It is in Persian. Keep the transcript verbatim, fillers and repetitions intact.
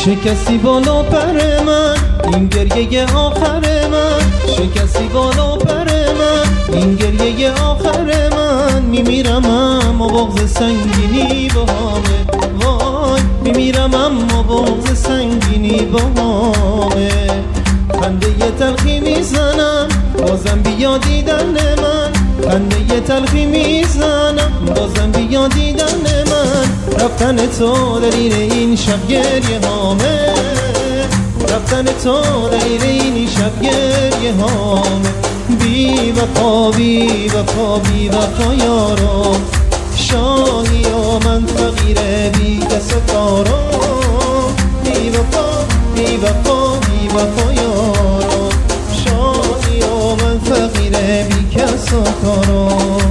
شکستی بالا پر من، این گریه آخر من. شکستی بالا پر من، این گریه آخر من. میمیرم اما بغض سنگینی بهامه، وای میمیرم اما بغض سنگینی بهامه. خنده ی تلخی میزنم بازم بیا دیدن من، خنده ی تلخی میزنم بازم بیا دیدن من. رفتن تو دلیل این شب گریه هامه، رفتن تو دلیل این شب گریه هامه. بی وفا بی وفا بی وفا یارو، شاهی و من فقیر بی کس و کارو. بی وفا بی وفا بی وفا یارو، شاهی و من فقیر بی کس و کارو.